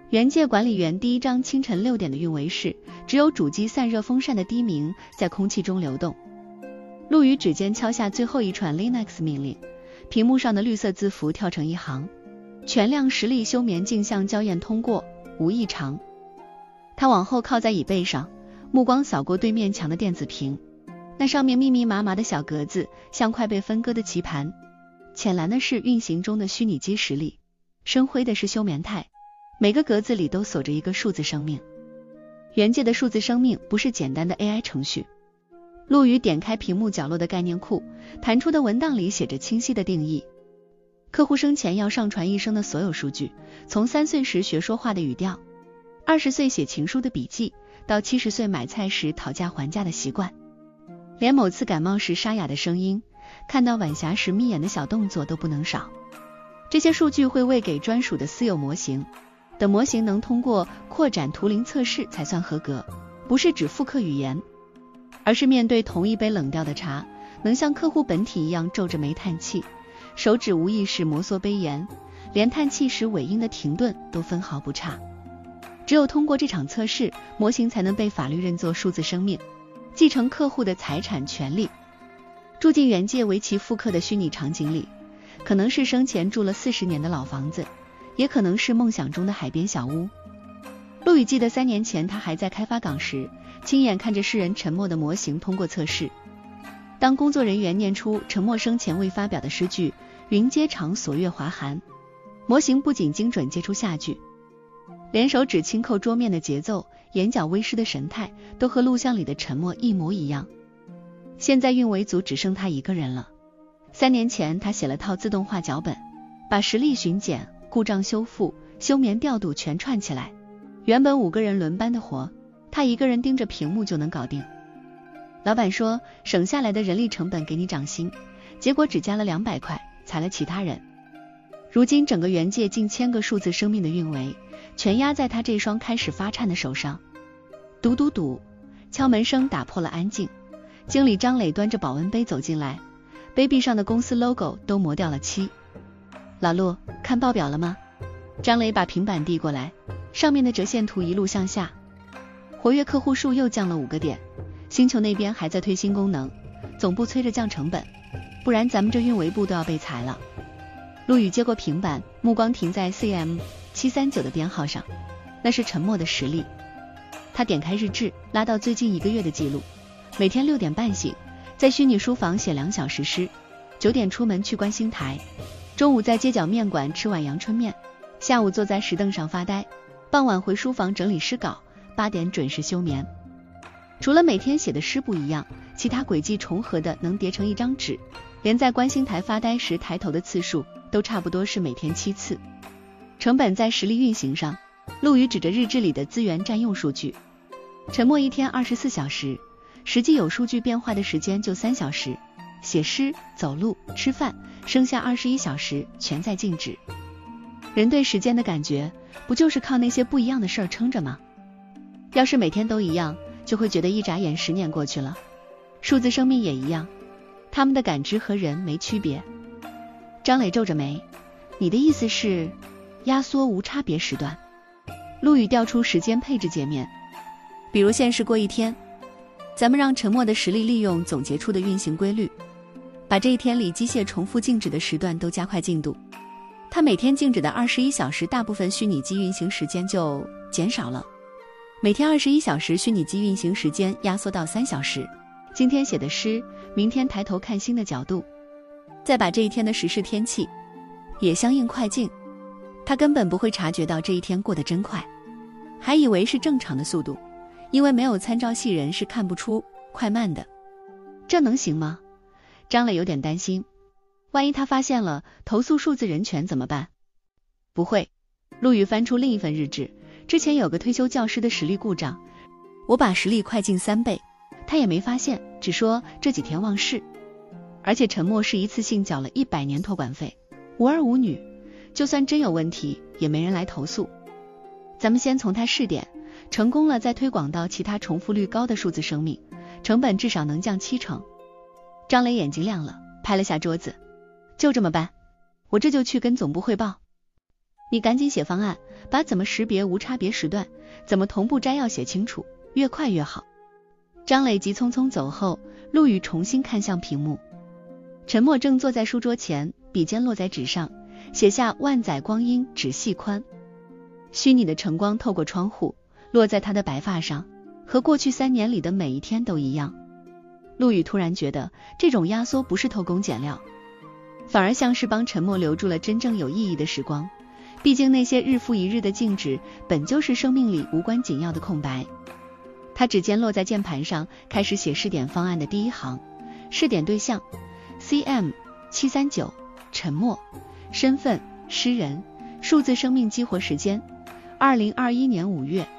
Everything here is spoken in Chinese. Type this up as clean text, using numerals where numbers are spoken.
原界管理员第一章清晨6点的运维室，只有主机散热风扇的低鸣在空气中流动。陆羽指尖敲下最后一串 Linux 命令，屏幕上的绿色字符跳成一行，全量实力休眠镜像校验通过，无异常。他往后靠在椅背上，目光扫过对面墙的电子屏，那上面密密麻麻的小格子像快被分割的棋盘，浅蓝的是运行中的虚拟机实力，深灰的是休眠态，每个格子里都锁着一个数字生命。原界的数字生命不是简单的 AI 程序。陆羽点开屏幕角落的概念库，弹出的文档里写着清晰的定义。客户生前要上传一生的所有数据，从3岁时学说话的语调，20岁写情书的笔记，到70岁买菜时讨价还价的习惯，连某次感冒时沙哑的声音，看到晚霞时眯眼的小动作都不能少。这些数据会喂给专属的私有模型，等模型能通过扩展图灵测试才算合格，不是只复刻语言，而是面对同一杯冷掉的茶，能像客户本体一样皱着眉叹气，手指无意识摩挲杯沿，连叹气时尾音的停顿都分毫不差。只有通过这场测试，模型才能被法律认作数字生命，继承客户的财产权利。住进原界为其复刻的虚拟场景里，可能是生前住了40年的老房子，也可能是梦想中的海边小屋。陆羽记得3年前他还在开发岗时，亲眼看着世人沉默的模型通过测试。当工作人员念出沉默生前未发表的诗句云接长锁月华寒，模型不仅精准接出下句，连手指轻扣桌面的节奏，眼角微湿的神态，都和录像里的沉默一模一样。现在运维组只剩他一个人了。3年前他写了套自动化脚本，把实例巡检、故障修复、休眠调度全串起来，原本5个人轮班的活，他一个人盯着屏幕就能搞定。老板说省下来的人力成本给你涨薪，结果只加了200块，裁了其他人。如今整个原界近1000个数字生命的运维，全压在他这双开始发颤的手上。嘟嘟嘟，敲门声打破了安静。经理张磊端着保温杯走进来，杯壁上的公司 logo 都磨掉了漆。老陆，看报表了吗？张磊把平板递过来，上面的折线图一路向下，活跃客户数又降了5个点。星球那边还在推新功能，总部催着降成本，不然咱们这运维部都要被裁了。陆羽接过平板，目光停在 CM739 的编号上，那是沉默的实力。他点开日志，拉到最近1个月的记录，每天6点半醒，在虚拟书房写2小时诗，9点出门去观星台，中午在街角面馆吃碗阳春面，下午坐在石凳上发呆，傍晚回书房整理诗稿，8点准时休眠。除了每天写的诗不一样，其他轨迹重合的能叠成一张纸，连在观星台发呆时抬头的次数都差不多是每天7次。成本在实力运行上，陆羽指着日志里的资源占用数据，沉默1天24小时，实际有数据变化的时间就3小时，写诗、走路、吃饭，剩下21小时全在静止。人对时间的感觉，不就是靠那些不一样的事儿撑着吗？要是每天都一样，就会觉得一眨眼10年过去了。数字生命也一样，他们的感知和人没区别。张磊皱着眉，你的意思是压缩无差别时段？陆羽调出时间配置界面，比如现实过1天，咱们让沉默的实力利用总结出的运行规律，把这1天里机械重复静止的时段都加快进度，它每天静止的21小时，大部分虚拟机运行时间就减少了。每天21小时虚拟机运行时间压缩到3小时，今天写的诗，明天抬头看星的角度，再把这1天的时事天气也相应快进，他根本不会察觉到这1天过得真快，还以为是正常的速度，因为没有参照系人是看不出快慢的。这能行吗？张磊有点担心，万一他发现了投诉数字人权怎么办？不会。陆羽翻出另一份日志，之前有个退休教师的实力故障，我把实力快进3倍，他也没发现，只说这几天忘事。而且沉默是一次性缴了100年托管费，无儿无女，就算真有问题也没人来投诉。咱们先从他试点，成功了再推广到其他重复率高的数字生命，成本至少能降70%。张磊眼睛亮了，拍了下桌子，就这么办，我这就去跟总部汇报。 你赶紧写方案，把怎么识别无差别时段，怎么同步摘要写清楚，越快越好。张磊急匆匆走后，陆羽重新看向屏幕。陈默正坐在书桌前，笔尖落在纸上，写下万载光阴只系宽。虚拟的晨光透过窗户，落在他的白发上，和过去3年里的每一天都一样。陆羽突然觉得，这种压缩不是偷工减料，反而像是帮陈默留住了真正有意义的时光。毕竟那些日复一日的静止，本就是生命里无关紧要的空白。他指尖落在键盘上，开始写试点方案的第一行。试点对象 CM739 陈默，身份诗人，数字生命激活时间2021年5月